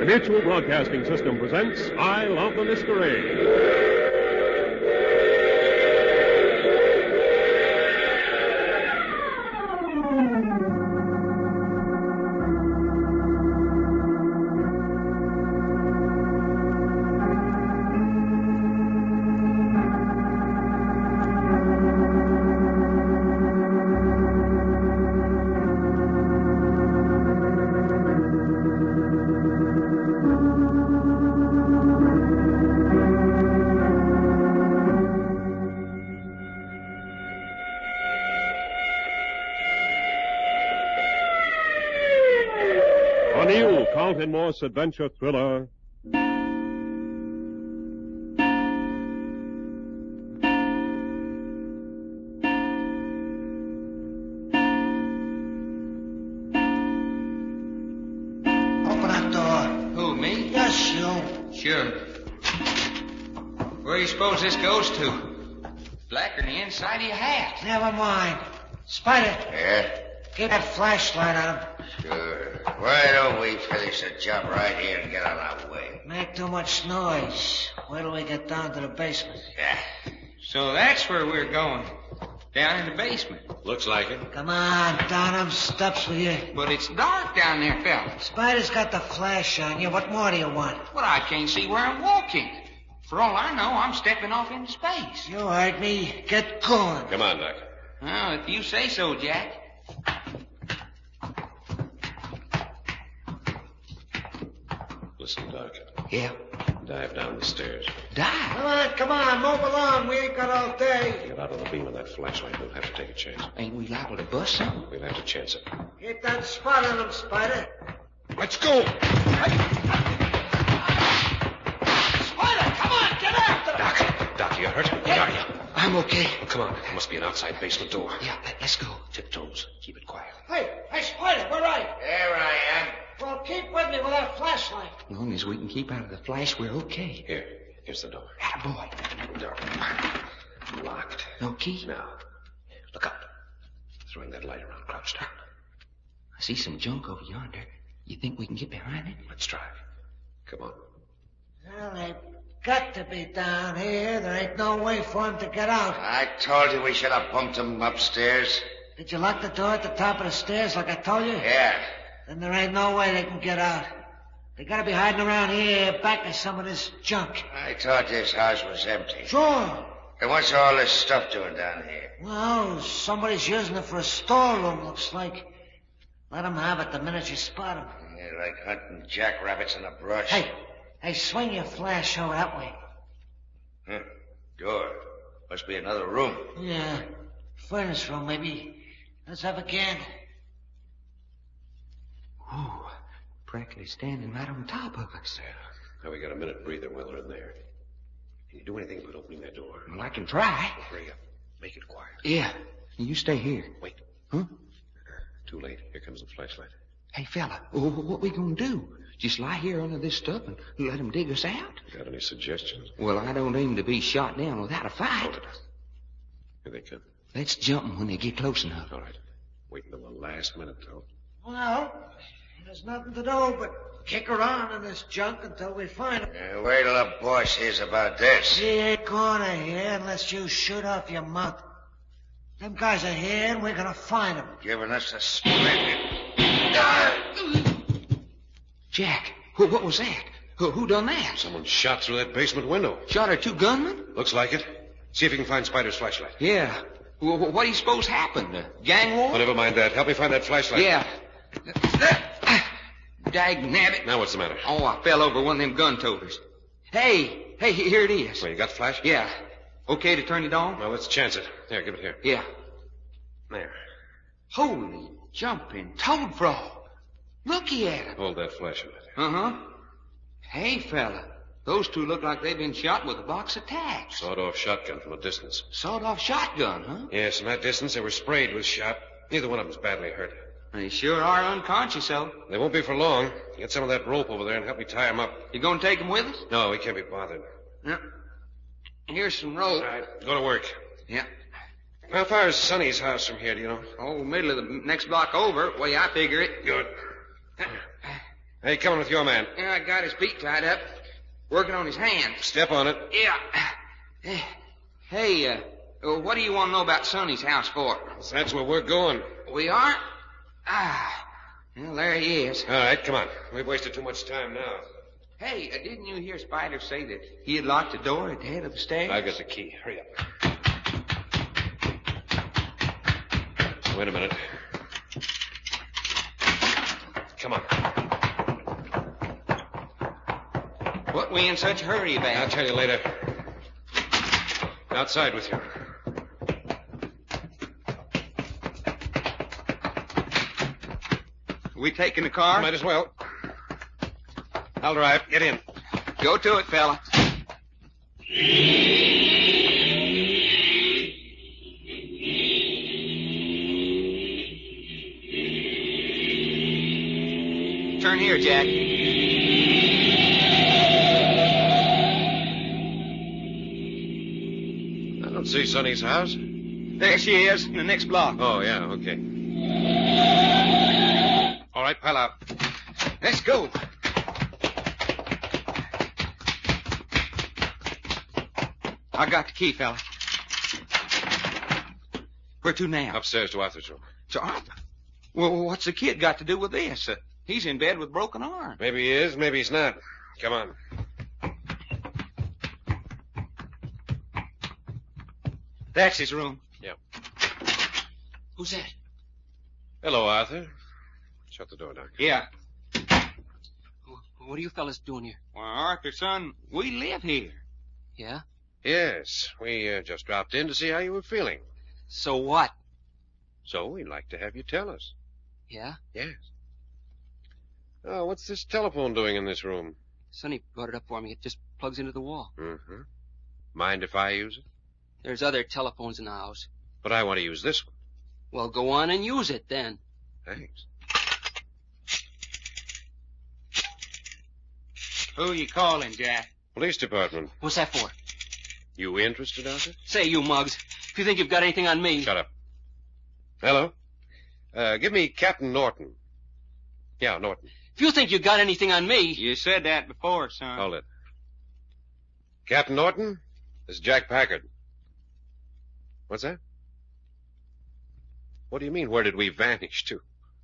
Mutual Broadcasting System presents I Love the Mystery. Carlton Morse adventure thriller, Open that door. Who, me? Yes, you. Sure. Where do you suppose this goes to? Blacker than the inside of your hat. Never mind. Spider, Yeah? give that flashlight on him. Sure. Why don't we finish the job right here and get on our way? Make too much noise. Wait till we get down to the basement. Yeah. So that's where we're going. Down in the basement. Looks like it. Come on, down them steps with you. But it's dark down there, fellas. Spider's got the flash on you. What more do you want? Well, I can't see where I'm walking. For all I know, I'm stepping off into space. You heard me. Get going. Come on, Doc. Well, if you say so, Jack. Listen, Doc. Yeah. Dive down the stairs. Die? Come on, move along. We ain't got all day. Get out of the beam of that flashlight. We'll have to take a chance. Ain't we liable to bust something? We'll have to chance it. Get that spot on him, Spider. Let's go! Spider, come on, get after him. Doc, you hurt? Where are you? I'm okay. Come on. There must be an outside basement door. Yeah, let's go. Tiptoes. Keep it quiet. Hey, Spider, where are you? There I am. Well, keep with me with that flashlight. As long as we can keep out of the flash, we're okay. Here's the door. Attaboy. Door. Locked. No key? Now, look up. Throwing that light around, crouched down. I see some junk over yonder. You think we can get behind it? Let's try. Come on. Well, they've got to be down here. There ain't no way for him to get out. I told you we should have bumped him upstairs. Did you lock the door at the top of the stairs like I told you? Yeah. Then there ain't no way they can get out. They gotta be hiding around here, back of some of this junk. I thought this house was empty. Sure. And what's all this stuff doing down here? Well, somebody's using it for a storeroom, looks like. Let them have it the minute you spot them. Yeah, like hunting jackrabbits in the brush. Hey, swing your flash over that way. Door. Must be another room. Yeah, furnace room, maybe. Let's have a candle. Ooh, practically standing right on top of us. Yeah. Now we got a minute breather while they're in there. Can you do anything but opening that door? Well, I can try. Well, hurry up. Make it quiet. Yeah, you stay here. Wait. Huh? Too late. Here comes the flashlight. Hey, fella, what we gonna do? Just lie here under this stuff and let them dig us out? Got any suggestions? Well, I don't aim to be shot down without a fight. Hold it. Here they come. Let's jump them when they get close enough. All right. Wait until the last minute, though. Well, there's nothing to do but kick around in this junk until we find him. Wait till the boss hears about this. He ain't gonna hear unless you shoot off your mouth. Them guys are here and we're gonna find them. Giving us a splendid... Jack, what was that? Who done that? Someone shot through that basement window. Shot our two gunmen? Looks like it. See if you can find Spider's flashlight. Yeah. What do you suppose happened? A gang war? Oh, never mind that. Help me find that flashlight. Yeah. Dag nabbit. Now what's the matter? Oh, I fell over one of them gun toters. Hey, here it is. Well, you got the flash? Yeah. Okay to turn it on? Well, let's chance it. Here, give it here. Yeah. There. Holy jumping toad frog. Looky at him. Hold that flash a minute. Uh-huh. Hey, fella. Those two look like they've been shot with a box of tacks. Sawed-off shotgun from a distance. Sawed-off shotgun, huh? Yes, from that distance they were sprayed with shot. Neither one of them's badly hurt. They sure are unconscious, though. They won't be for long. Get some of that rope over there and help me tie them up. You gonna take them with us? No, we can't be bothered. Yeah. Here's some rope. All right, go to work. Yeah. How far is Sonny's house from here, do you know? Oh, middle of the next block over, way I figure it. Good. Hey, coming with your man. Yeah, I got his feet tied up. Working on his hands. Step on it. Yeah. Hey, what do you want to know about Sonny's house for? That's where we're going. We are? Well, there he is. All right, come on. We've wasted too much time now. Hey, didn't you hear Spider say that he had locked the door at the head of the stairs? I've got the key. Hurry up. Wait a minute. Come on. What we in such a hurry about? I'll tell you later. Outside with you. We taking the car? Might as well. I'll drive. Get in. Go to it, fella. Turn here, Jack. I don't see Sonny's house. There she is, in the next block. Oh, yeah, okay. All right, pile out. Let's go. I got the key, fella. Where to now? Upstairs to Arthur's room. To Arthur? Well, what's the kid got to do with this? He's in bed with broken arm. Maybe he is, maybe he's not. Come on. That's his room. Yeah. Who's that? Hello, Arthur. Shut the door, Doc. Yeah. What are you fellas doing here? Well, Arthur, son, we live here. Yeah? Yes, we just dropped in to see how you were feeling. So what? So we'd like to have you tell us. Yeah? Yes. Oh, what's this telephone doing in this room? Sonny brought it up for me. It just plugs into the wall. Mm-hmm. Mind if I use it? There's other telephones in the house. But I want to use this one. Well, go on and use it then. Thanks. Who you calling, Jack? Police department. What's that for? You interested, Arthur? Say, you mugs, if you think you've got anything on me... Shut up. Hello? Give me Captain Norton. Yeah, Norton. If you think you got anything on me... You said that before, son. Hold it. Captain Norton, this is Jack Packard. What's that? What do you mean, where did we vanish to?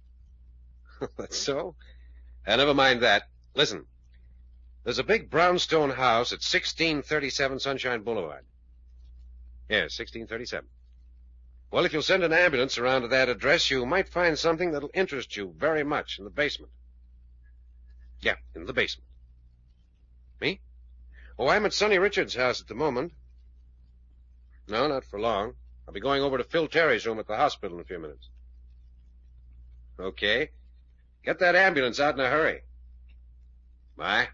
That's so? Never mind that. Listen. There's a big brownstone house at 1637 Sunshine Boulevard. Yes, 1637. Well, if you'll send an ambulance around to that address, you might find something that'll interest you very much in the basement. Yeah, in the basement. Me? Oh, I'm at Sonny Richards' house at the moment. No, not for long. I'll be going over to Phil Terry's room at the hospital in a few minutes. Okay. Get that ambulance out in a hurry. Bye.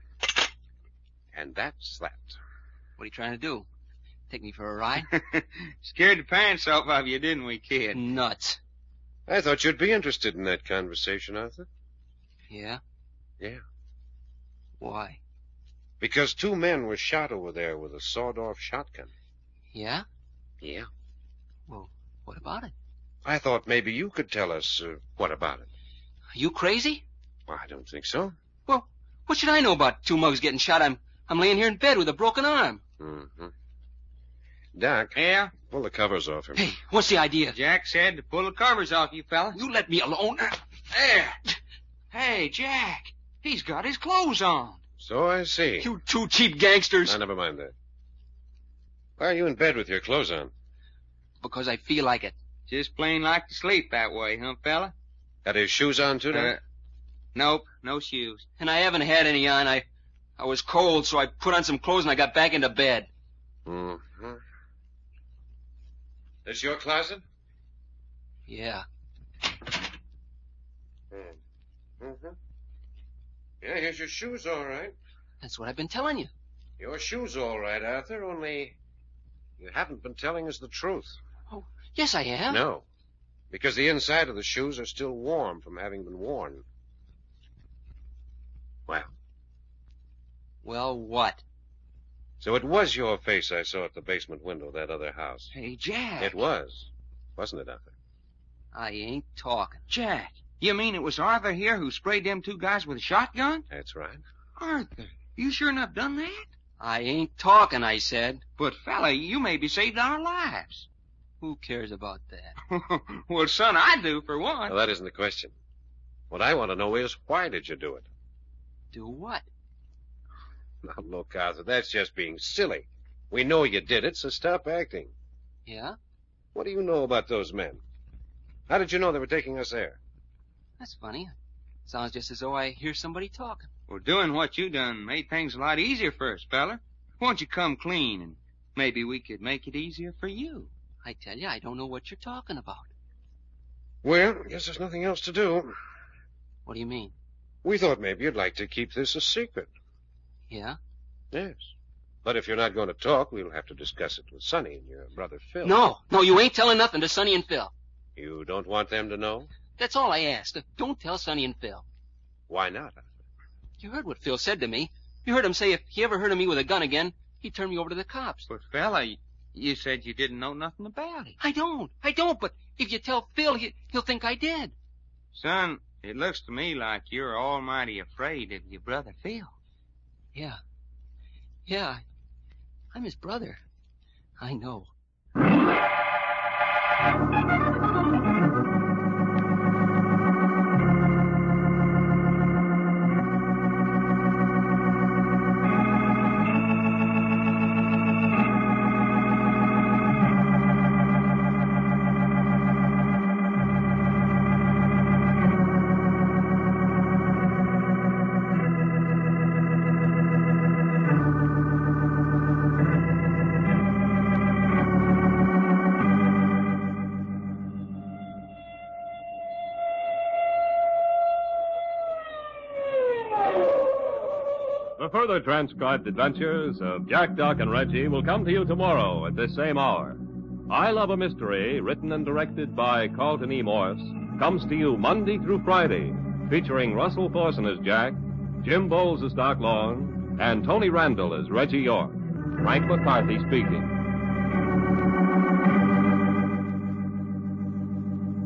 And that's that. What are you trying to do? Take me for a ride? Scared the pants off of you, didn't we, kid? Nuts. I thought you'd be interested in that conversation, Arthur. Yeah? Yeah. Why? Because 2 men were shot over there with a sawed-off shotgun. Yeah? Yeah. Well, what about it? I thought maybe you could tell us what about it. Are you crazy? Well, I don't think so. Well, what should I know about 2 mugs getting shot? I'm laying here in bed with a broken arm. Mm-hmm. Doc. Yeah? Pull the covers off him. Hey, what's the idea? Jack said to pull the covers off you, fella. You let me alone. There. Hey, Jack. He's got his clothes on. So I see. You 2 cheap gangsters. Now, never mind that. Why are you in bed with your clothes on? Because I feel like it. Just plain like to sleep that way, huh, fella? Got his shoes on, too, Doc? Nope, no shoes. And I haven't had any on. I was cold, so I put on some clothes and I got back into bed. Mm-hmm. This your closet? Yeah. Mm-hmm. Yeah, here's your shoes, all right. That's what I've been telling you. Your shoes, all right, Arthur, only you haven't been telling us the truth. Oh, yes, I am. No, because the inside of the shoes are still warm from having been worn. Well, what? So it was your face I saw at the basement window of that other house. Hey, Jack. It was, wasn't it, Arthur? I ain't talking. Jack, You mean it was Arthur here who sprayed them two guys with a shotgun? That's right. Arthur, you sure enough done that? I ain't talking, I said. But, fella, you maybe saved our lives. Who cares about that? Well, son, I do, for one. Well, that isn't the question. What I want to know is, why did you do it? Do what? Now, look, Arthur, that's just being silly. We know you did it, so stop acting. Yeah? What do you know about those men? How did you know they were taking us there? That's funny. Sounds just as though I hear somebody talking. Well, doing what you done made things a lot easier for us, fella. Why don't you come clean, and maybe we could make it easier for you. I tell you, I don't know what you're talking about. Well, I guess there's nothing else to do. What do you mean? We thought maybe you'd like to keep this a secret. Yeah? Yes. But if you're not going to talk, we'll have to discuss it with Sonny and your brother Phil. No, you ain't telling nothing to Sonny and Phil. You don't want them to know? That's all I asked. Don't tell Sonny and Phil. Why not? You heard what Phil said to me. You heard him say if he ever heard of me with a gun again, he'd turn me over to the cops. But, fella, you said you didn't know nothing about it. I don't, but if you tell Phil, he'll think I did. Son, it looks to me like you're almighty afraid of your brother Phil. Yeah, I'm his brother. I know. The further transcribed adventures of Jack, Doc, and Reggie will come to you tomorrow at this same hour. I Love a Mystery, written and directed by Carlton E. Morse, comes to you Monday through Friday, featuring Russell Thorson as Jack, Jim Bowles as Doc Long, and Tony Randall as Reggie York. Frank McCarthy speaking.